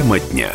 Тема дня.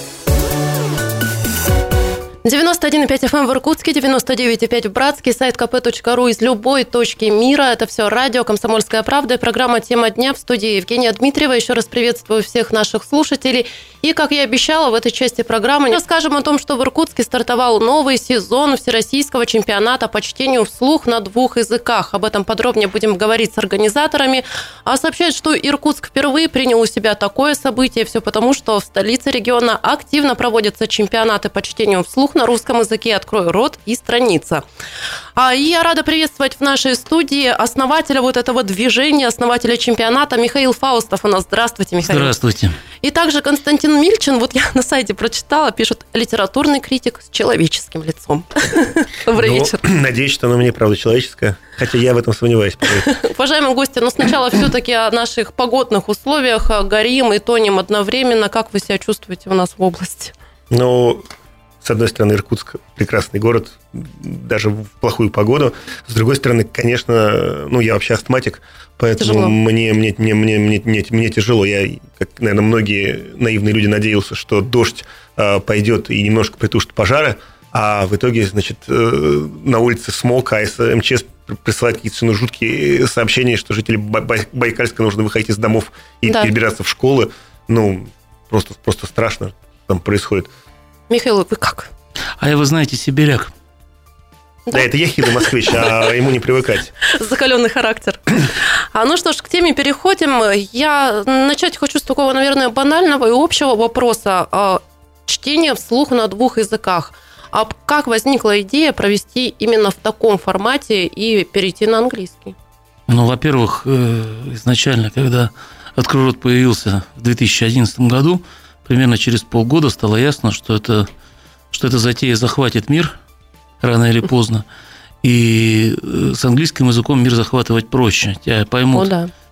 91,5 FM в Иркутске, 99,5 в Братске, сайт kp.ru из любой точки мира. Это все радио «Комсомольская правда» и программа «Тема дня» в студии Евгения Дмитриева. Еще раз приветствую всех наших слушателей. И, как я обещала, в этой части программы расскажем о том, что в Иркутске стартовал новый сезон Всероссийского чемпионата по чтению вслух на 2 языках. Об этом подробнее будем говорить с организаторами. А сообщают, что Иркутск впервые принял у себя такое событие. Все потому, что в столице региона активно проводятся чемпионаты по чтению вслух на русском языке. Открой рот и страница. И я рада приветствовать в нашей студии основателя вот этого движения, основателя чемпионата Михаил Фаустов у нас. Здравствуйте, Михаил. Здравствуйте. И также Константин Мильчин, вот я на сайте прочитала, пишет: литературный критик с человеческим лицом. Добрый вечер. Надеюсь, что оно мне, правда, человеческое, хотя я в этом сомневаюсь. Уважаемые гости, но сначала все-таки о наших погодных условиях. Горим и тонем одновременно. Как вы себя чувствуете у нас в области? С одной стороны, Иркутск – прекрасный город, даже в плохую погоду. С другой стороны, конечно, я вообще астматик, поэтому мне тяжело. Я, как, наверное, многие наивные люди, надеялся, что дождь пойдет и немножко притушит пожары, а в итоге, значит, на улице смог, а МЧС присылает какие-то совершенно жуткие сообщения, что жители Байкальска нужно выходить из домов и перебираться в школы. Просто страшно там происходит. Михаил, вы как? А вы знаете, сибиряк. Да, это я хилый москвич, а ему не привыкать. Закаленный характер. Ну что ж, к теме переходим. Я начать хочу с такого, наверное, банального и общего вопроса. Чтение вслух на 2 языках. А как возникла идея провести именно в таком формате и перейти на английский? Во-первых, изначально, когда «Открой рот» появился в 2011 году, примерно через полгода стало ясно, что эта затея захватит мир рано или поздно. И с английским языком мир захватывать проще. Тебя поймут,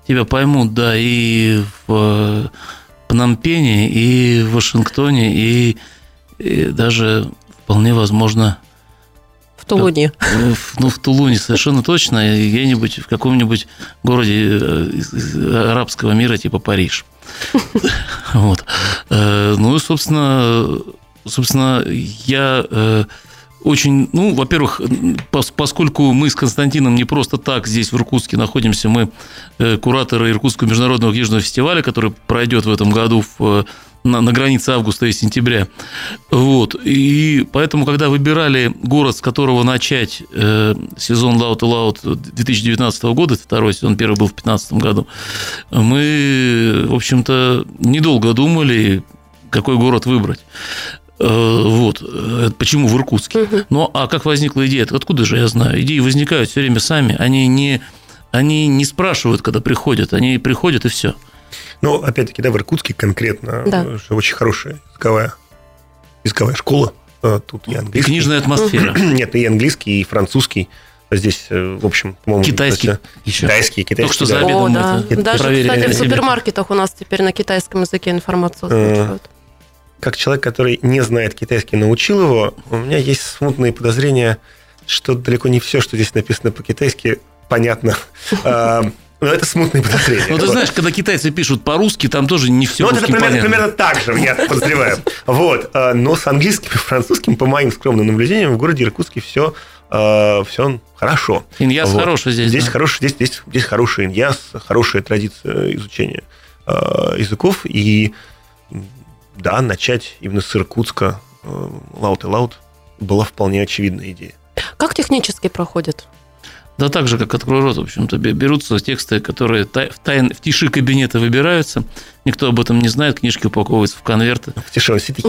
и в Пномпене, и в Вашингтоне, и даже вполне возможно в Тулуне. В Тулуне совершенно точно, и где-нибудь в каком-нибудь городе арабского мира, типа Париж. Вот. И, собственно, я очень, во-первых, поскольку мы с Константином не просто так здесь, в Иркутске, находимся, мы кураторы Иркутского международного книжного фестиваля, который пройдет в этом году на границе августа и сентября. Вот. И поэтому, когда выбирали город, с которого начать сезон Loud to Loud 2019 года, это второй сезон, первый был в 2015 году, мы, в общем-то, недолго думали, какой город выбрать. Вот. Почему в Иркутске? А как возникла идея? Откуда же я знаю? Идеи возникают все время сами. Они не спрашивают, когда приходят. Они приходят, и все. Опять-таки, в Иркутске конкретно очень хорошая языковая школа. Тут и английский. И книжная атмосфера. Нет, и английский, и французский. Здесь, в общем, по-моему... Китайский. Китайский. Что за обедом это даже, кстати, в супермаркетах у нас теперь на китайском языке информацию озвучивают. Как человек, который не знает китайский, научил его, у меня есть смутные подозрения, что далеко не все, что здесь написано по-китайски, понятно. Но это смутные подозрения. Ты знаешь, когда китайцы пишут по-русски, там тоже не все русским понятно. Это примерно так же, я подозреваю. Вот. Но с английским и французским, по моим скромным наблюдениям, в городе Иркутске все хорошо. Иньяс хороший здесь. Здесь хороший иньяс, хорошая традиция изучения языков. И начать именно с Иркутска Loud to Loud была вполне очевидная идея. Как технически проходит? Да так же, как «Открой рот», в общем-то, берутся тексты, которые в тиши кабинета выбираются, никто об этом не знает, книжки упаковываются в конверты. В тиши он сидит,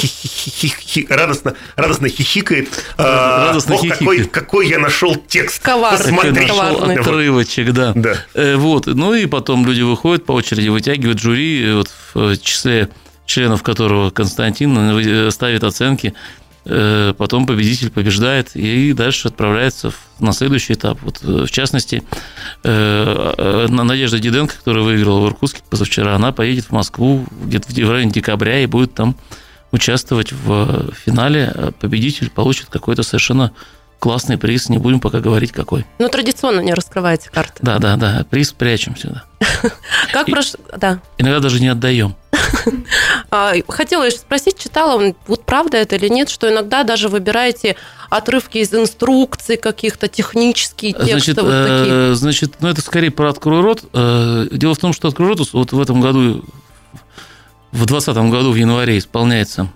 радостно хихикает. Какой я нашел текст. Коварный. Отрывочек, да. Вот. И потом люди выходят по очереди, вытягивают жюри, в числе членов которого Константин ставит оценки. Потом победитель побеждает и дальше отправляется на следующий этап. В частности, Надежда Диденко, которая выиграла в Иркутске позавчера, она поедет в Москву где-то в районе декабря и будет там участвовать в финале. Победитель получит какой-то совершенно классный приз, не будем пока говорить какой. Ну, традиционно не раскрываете карты. Да, приз прячем всегда. Как прошло? Да. Иногда даже не отдаем. Хотела еще спросить, читала, вот правда это или нет, что иногда даже выбираете отрывки из инструкций каких-то, технические тексты вот такие? Значит, это скорее про «Открой рот». Дело в том, что «Открой рот» вот в этом году, в 2020 году в январе исполняется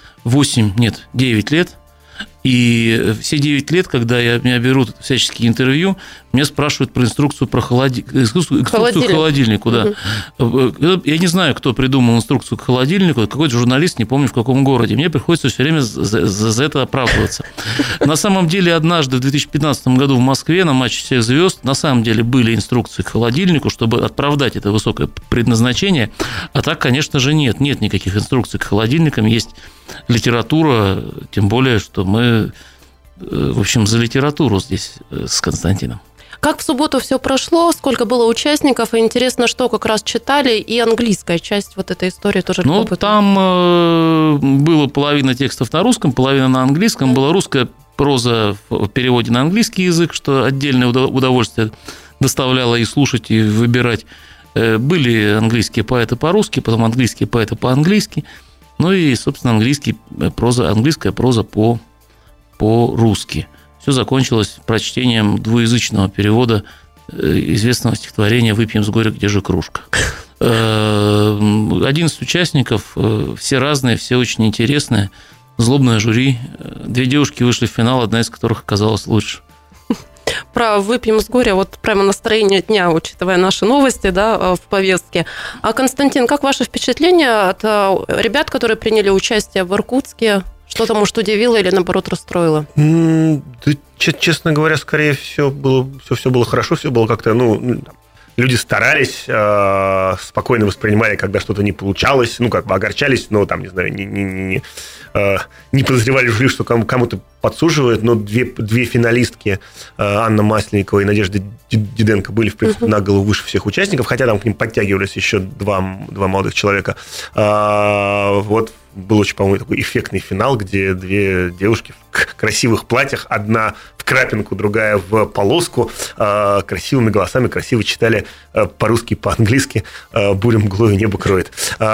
9 лет. И все 9 лет, когда меня берут всяческие интервью, меня спрашивают про инструкцию к холодильнику. Да. Я не знаю, кто придумал инструкцию к холодильнику, какой-то журналист, не помню в каком городе. Мне приходится все время за это оправдываться. На самом деле, однажды в 2015 году в Москве на матче всех звезд на самом деле были инструкции к холодильнику, чтобы оправдать это высокое предназначение. А так, конечно же, нет никаких инструкций к холодильникам. Есть литература, тем более, что мы, в общем, за литературу здесь с Константином. Как в субботу все прошло, сколько было участников, и интересно, что как раз читали, и английская часть вот этой истории тоже любопытна. Там было половина текстов на русском, половина на английском, была русская проза в переводе на английский язык, что отдельное удовольствие доставляло и слушать, и выбирать. Были английские поэты по-русски, потом английские поэты по-английски, ну и, собственно, английская проза по-русски. Все закончилось прочтением двуязычного перевода известного стихотворения «Выпьем с горя, где же кружка». 11 участников, все разные, все очень интересные. Злобное жюри. 2 девушки вышли в финал, одна из которых оказалась лучше. Про «Выпьем с горя», вот прямо настроение дня, учитывая наши новости, да, в повестке. А, Константин, как ваше впечатление от ребят, которые приняли участие в Иркутске? Что-то, может, удивило или, наоборот, расстроило? Да, честно говоря, скорее все было хорошо, все было как-то, люди старались, спокойно воспринимали, когда что-то не получалось, огорчались, но там, не знаю, не подозревали жюри, что кому-то подсуживают, но две финалистки, Анна Масленникова и Надежда Диденко, были, в принципе, на голову выше всех участников, хотя там к ним подтягивались еще два молодых человека. Вот был очень, по-моему, такой эффектный финал, где 2 девушки в красивых платьях, одна в крапинку, другая в полоску, красивыми голосами красиво читали по-русски, по-английски «Буря мглою небо кроет».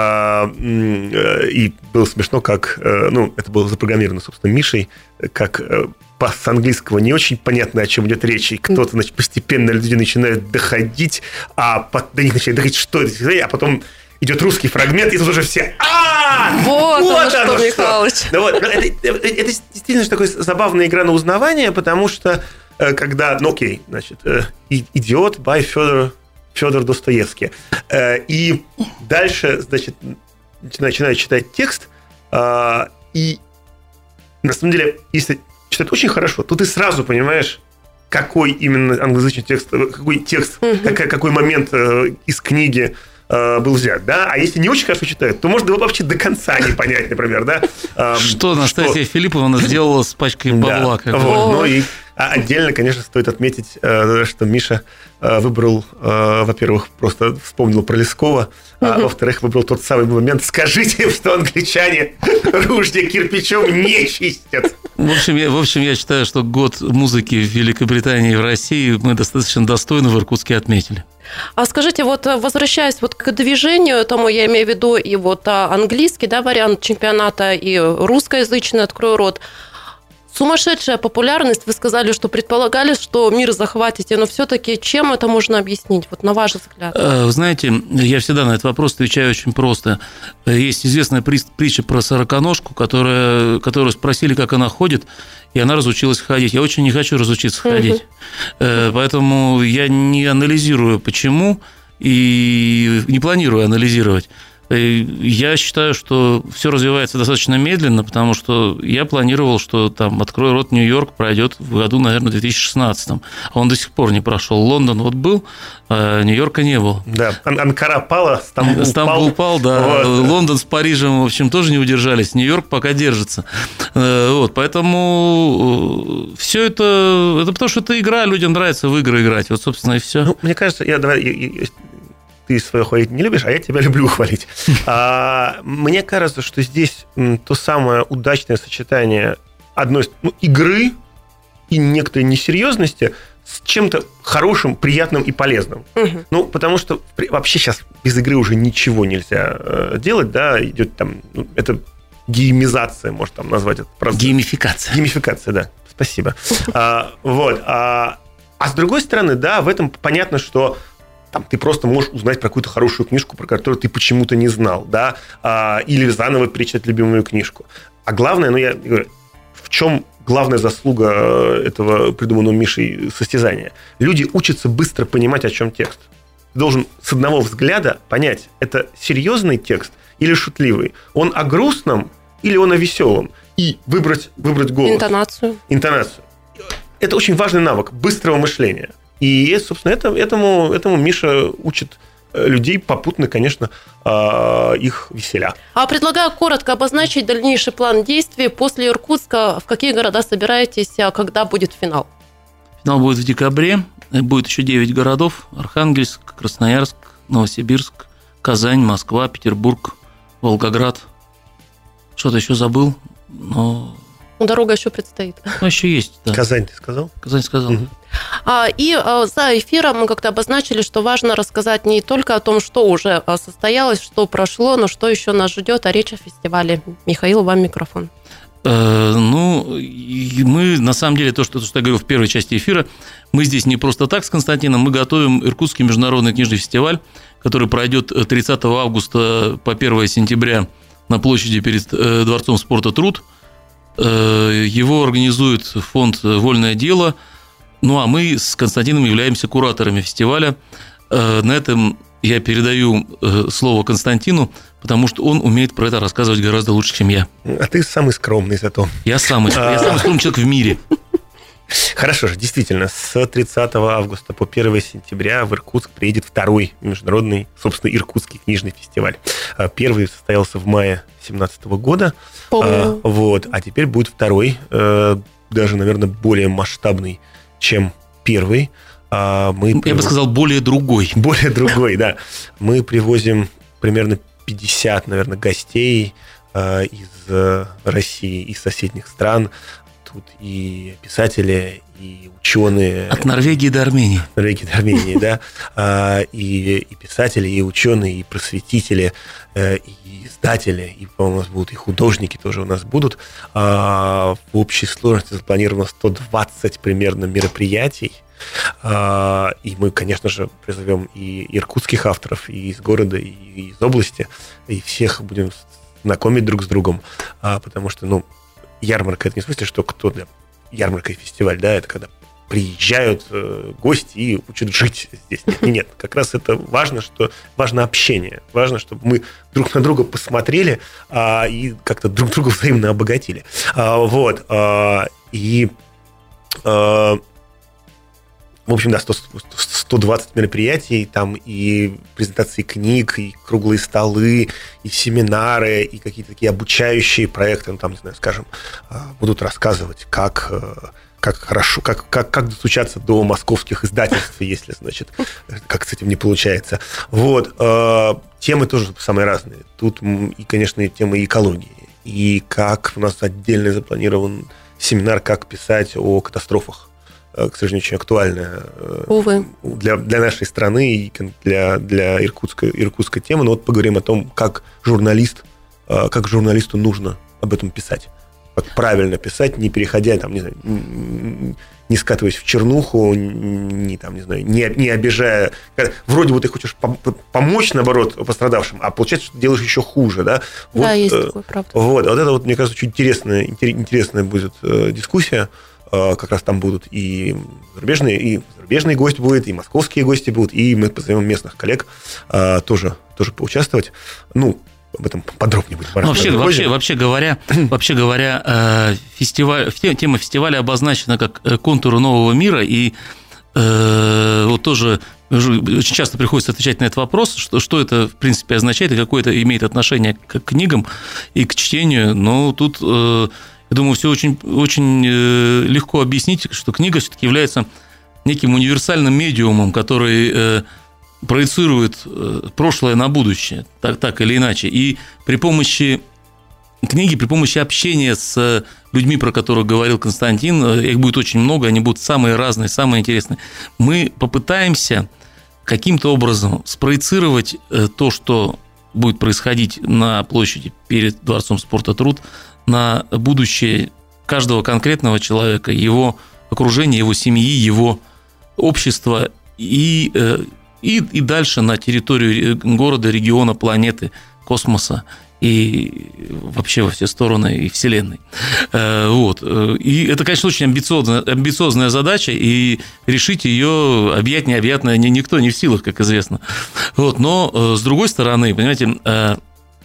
И было смешно, как... это было запрограммировано, собственно, Мишей, как с английского не очень понятно, о чем идет речь, и кто-то, значит, постепенно люди начинают доходить, до них начинает доходить, что это, а потом идет русский фрагмент, и тут уже все Вот оно что, Михалыч. Это действительно такая забавная игра на узнавание, потому что когда, «Идиот» by Федор Достоевский. И дальше, значит, начинаю читать текст, и на самом деле, если читать очень хорошо, то ты сразу понимаешь, какой именно англоязычный текст, какой момент из книги был взят, да? А если не очень хорошо читают, то можно его вообще до конца не понять, например, да? Что Настасья Филипповна сделала с пачкой бабла. И отдельно, конечно, стоит отметить, что Миша выбрал, во-первых, просто вспомнил про Лескова, а во-вторых, выбрал тот самый момент: скажите им, что англичане ружья кирпичом не чистят. В общем, я считаю, что год музыки в Великобритании и в России мы достаточно достойно в Иркутске отметили. А скажите, вот возвращаясь вот к движению этому, я имею в виду и вот английский, да, вариант чемпионата, и русскоязычный «Открой рот». Сумасшедшая популярность, вы сказали, что предполагали, что мир захватите, но все-таки чем это можно объяснить, вот на ваш взгляд? Вы знаете, я всегда на этот вопрос отвечаю очень просто. Есть известная притча про сороконожку, которую спросили, как она ходит, и она разучилась ходить. Я очень не хочу разучиться ходить, поэтому я не анализирую, почему, и не планирую анализировать. Я считаю, что все развивается достаточно медленно, потому что я планировал, что там «Открой рот Нью-Йорк» пройдет в году, наверное, 2016. А он до сих пор не прошел. Лондон вот был, а Нью-Йорка не было. Да, Анкара пала, Стамбул упал, да. Вот. Лондон с Парижем, в общем, тоже не удержались. Нью-Йорк пока держится. Вот, поэтому все это потому, что это игра, людям нравится в игры играть. Вот, собственно, и все. Мне кажется, ты свое хвалить не любишь, а я тебя люблю хвалить. Мне кажется, что здесь то самое удачное сочетание одной игры и некоторой несерьезности с чем-то хорошим, приятным и полезным. Ну, потому что вообще сейчас без игры уже ничего нельзя делать, да, идет там, это геймизация, можно там назвать это. Геймификация. Геймификация, да, спасибо. Вот, а с другой стороны, да, в этом понятно, что там, ты просто можешь узнать про какую-то хорошую книжку, про которую ты почему-то не знал, да, или заново перечитать любимую книжку. А главное, ну, я говорю, в чем главная заслуга этого придуманного Мишей состязания? Люди учатся быстро понимать, о чем текст. Ты должен с одного взгляда понять, это серьезный текст или шутливый. Он о грустном или он о веселом. И выбрать голос. Интонацию. Это очень важный навык быстрого мышления. И, собственно, этому Миша учит людей попутно, конечно, их веселя. А предлагаю коротко обозначить дальнейший план действий. После Иркутска в какие города собираетесь, а когда будет финал? Финал будет в декабре. Будет еще 9 городов. Архангельск, Красноярск, Новосибирск, Казань, Москва, Петербург, Волгоград. Что-то еще забыл, но... Дорога еще предстоит. Ну, еще есть, да. Казань ты сказал? Казань сказал. Угу. И за эфиром мы как-то обозначили, что важно рассказать не только о том, что уже состоялось, что прошло, но что еще нас ждет, а речь о фестивале. Михаил, вам микрофон. Ну, мы, на самом деле, то, что я говорил в первой части эфира, мы здесь не просто так с Константином, мы готовим Иркутский международный книжный фестиваль, который пройдет 30 августа по 1 сентября на площади перед Дворцом спорта «Труд». Его организует фонд «Вольное дело». Ну, а мы с Константином являемся кураторами фестиваля. На этом я передаю слово Константину, потому что он умеет про это рассказывать гораздо лучше, чем я. А ты самый скромный зато. Я самый скромный человек в мире. Хорошо же, действительно, с 30 августа по 1 сентября в Иркутск приедет второй международный, собственно, Иркутский книжный фестиваль. Первый состоялся в мае 2017 года. Помню. Вот, а теперь будет второй, даже, наверное, более масштабный, чем первый. Я бы сказал, более другой. Более другой, да. Мы привозим примерно 50, наверное, гостей из России, из соседних стран. Тут и писатели, и ученые. От Норвегии до Армении. Норвегии до Армении, да. И писатели, и ученые, и просветители, и издатели, и, по-моему, у нас будут и художники тоже у нас будут. В общей сложности запланировано 120 примерно мероприятий. И мы, конечно же, призовем и иркутских авторов, и из города, и из области, и всех будем знакомить друг с другом, потому что, ну, ярмарка – это не в смысле, что кто-то… Ярмарка и фестиваль, да, это когда приезжают гости и учат жить здесь. Нет, как раз это важно, важно общение. Важно, чтобы мы друг на друга посмотрели и как-то друг друга взаимно обогатили. Вот. И… В общем, да, 120 мероприятий, там и презентации книг, и круглые столы, и семинары, и какие-то такие обучающие проекты, ну, там, не знаю, скажем, будут рассказывать, как хорошо, как достучаться до московских издательств, если, значит, как с этим не получается. Вот. Темы тоже самые разные. Тут, и, конечно, и темы экологии, и как у нас отдельно запланирован семинар, как писать о катастрофах. К сожалению, очень актуальная для нашей страны и для иркутской темы. Но вот поговорим о том, как журналисту нужно об этом писать. Как правильно писать, не переходя, там, не знаю, не скатываясь в чернуху, не обижая. Вроде бы ты хочешь помочь, наоборот, пострадавшим, а получается, что ты делаешь еще хуже. Да, да, есть такое, правда. Вот это, вот, мне кажется, очень интересная будет дискуссия. Как раз там будут и зарубежные гости будут, и московские гости будут, и мы позовем местных коллег тоже поучаствовать. Ну, об этом подробнее будет. Вообще говоря, тема фестиваля обозначена как контуры нового мира, и вот тоже очень часто приходится отвечать на этот вопрос, что это, в принципе, означает, и какое это имеет отношение к книгам и к чтению. Но тут... Я думаю, все очень, очень легко объяснить, что книга все-таки является неким универсальным медиумом, который проецирует прошлое на будущее, так или иначе. И при помощи книги, при помощи общения с людьми, про которых говорил Константин. Их будет очень много, они будут самые разные, самые интересные. Мы попытаемся каким-то образом спроецировать то, что будет происходить на площади перед Дворцом спорта «Труд», на будущее каждого конкретного человека, его окружения, его семьи, его общества и дальше на территорию города, региона, планеты, космоса и вообще во все стороны и Вселенной. Вот. И это, конечно, очень амбициозная задача, и решить ее объять необъятное никто не в силах, как известно. Вот. Но, с другой стороны, понимаете,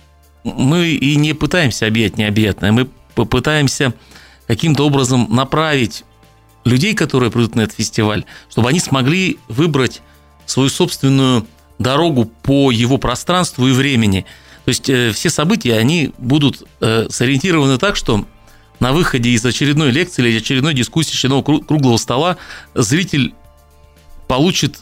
мы и не пытаемся объять необъятное, мы попытаемся каким-то образом направить людей, которые придут на этот фестиваль, чтобы они смогли выбрать свою собственную дорогу по его пространству и времени. То есть все события, они будут сориентированы так, что на выходе из очередной лекции или очередной дискуссии, очередного круглого стола зритель получит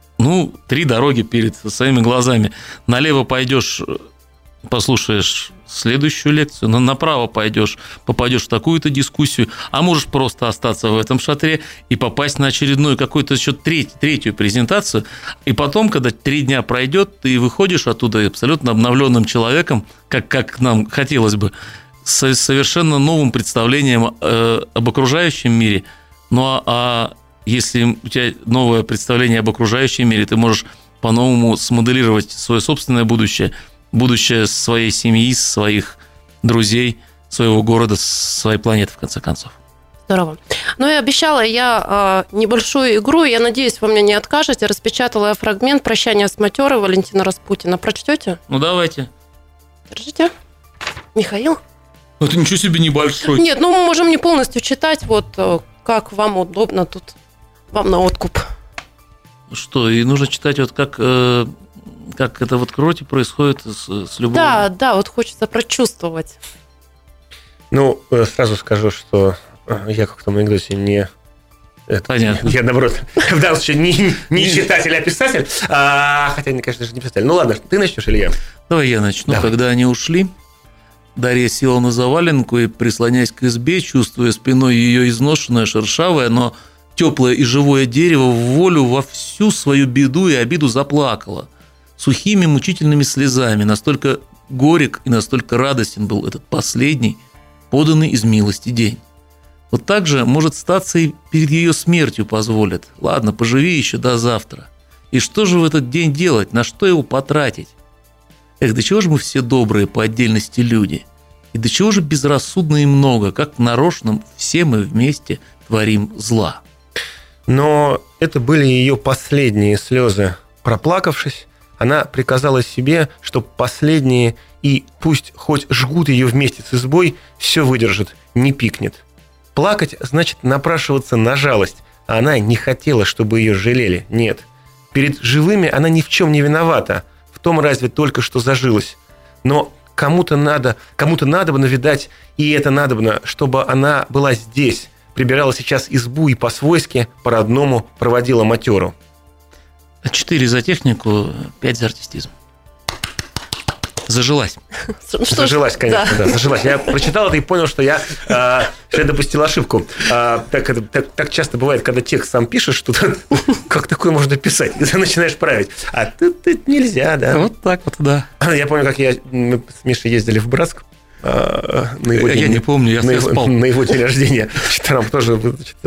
3 дороги перед своими глазами. Налево пойдешь, послушаешь следующую лекцию, но направо пойдешь, попадешь в такую-то дискуссию, а можешь просто остаться в этом шатре и попасть на очередную какую-то еще третью презентацию, и потом, когда 3 дня пройдет, ты выходишь оттуда абсолютно обновленным человеком, как нам хотелось бы, с совершенно новым представлением об окружающем мире. Ну а если у тебя новое представление об окружающем мире, ты можешь по-новому смоделировать свое собственное будущее своей семьи, своих друзей, своего города, своей планеты, в конце концов. Здорово. Ну и обещала я небольшую игру, я надеюсь, вы мне не откажете. Распечатала я фрагмент «Прощания с матерой» Валентина Распутина. Прочтете? Ну, давайте. Держите. Михаил? Это ничего себе небольшой. Нет, мы можем не полностью читать, как вам удобно тут, вам на откуп. Что, и нужно читать как это в роте происходит с любовью? Да, хочется прочувствовать. Сразу скажу, что я как-то в анекдоте не... Понятно. Я, наоборот, в данном случае не читатель, а писатель. Хотя, конечно же, не писатель. Ну ладно, ты начнешь или я? Давай я начну. Давай. Когда они ушли, Дарья села на заваленку и, прислоняясь к избе, чувствуя спиной ее изношенное, шершавое, но теплое и живое дерево, в волю во всю свою беду и обиду заплакала. Сухими мучительными слезами. Настолько горек и настолько радостен был этот последний, поданный из милости день. Вот так же, может, статься и перед ее смертью позволят. Ладно, поживи еще до завтра. И что же в этот день делать? На что его потратить? Эх, до чего же мы все добрые по отдельности люди? И до чего же безрассудно и много, как нарочно все мы вместе творим зла? Но это были ее последние слезы. Проплакавшись, она приказала себе, что последние, и пусть хоть жгут ее вместе с избой, все выдержит, не пикнет. Плакать значит напрашиваться на жалость, а она не хотела, чтобы ее жалели, нет. Перед живыми она ни в чем не виновата, в том разве только что зажилась. Но кому-то надобно, видать, и это надобно, чтобы она была здесь, прибирала сейчас избу и по-свойски, по-родному проводила матеру. 4 за технику, 5 за артистизм. Зажилась. Зажилась, конечно, да, зажилась. Я прочитал это и понял, что я допустил ошибку. Так часто бывает, когда текст сам пишешь, что как такое можно писать? И ты начинаешь править. А тут нельзя, да. Вот так вот, да. Я помню, как мы с Мишей ездили в Братск. Я не помню, я спал. На его день рождения. Там тоже.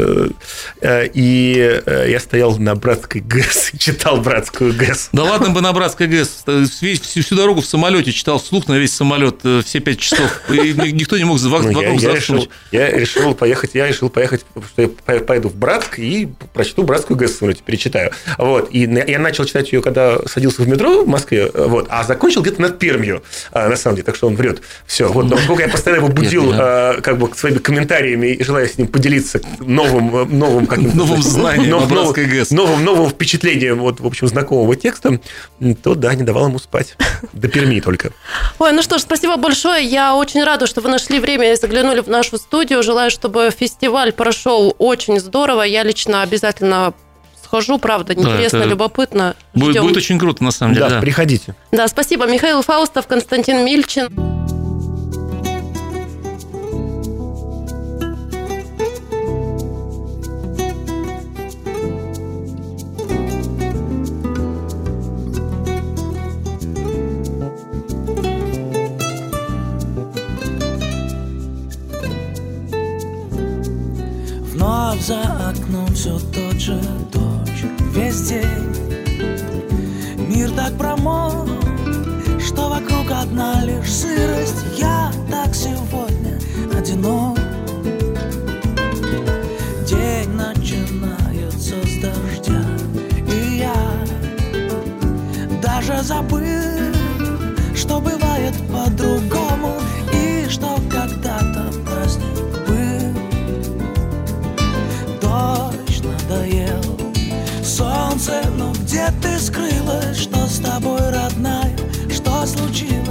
И я стоял на Братской ГЭС и читал Братскую ГЭС. Да ладно бы на Братской ГЭС. Всю дорогу в самолете читал вслух на весь самолет все 5 часов. И никто не мог вокруг заснуть. Я решил поехать, что я пойду в Братск и прочту Братскую ГЭС, перечитаю. Вот. И я начал читать ее, когда садился в метро в Москве, а закончил где-то над Пермью, на самом деле. Так что он врет. Все. Вот. Но сколько я постоянно его будил своими комментариями и желая с ним поделиться новым каким-то... Новым знанием о Братской ГЭС. Новым впечатлением, в общем, знакомого текста, то, да, не давал ему спать. До Перми только. Ой, ну что ж, спасибо большое. Я очень рада, что вы нашли время и заглянули в нашу студию. Желаю, чтобы фестиваль прошел очень здорово. Я лично обязательно схожу, правда, интересно, любопытно. Будет очень круто, на самом деле. Да, приходите. Да, спасибо. Михаил Фаустов, Константин Мильчин. даже забыл, что бывает по-другому, и что когда-то праздник был. Дождь надоел, солнце, но где ты скрылась? Что с тобой, родная, что случилось?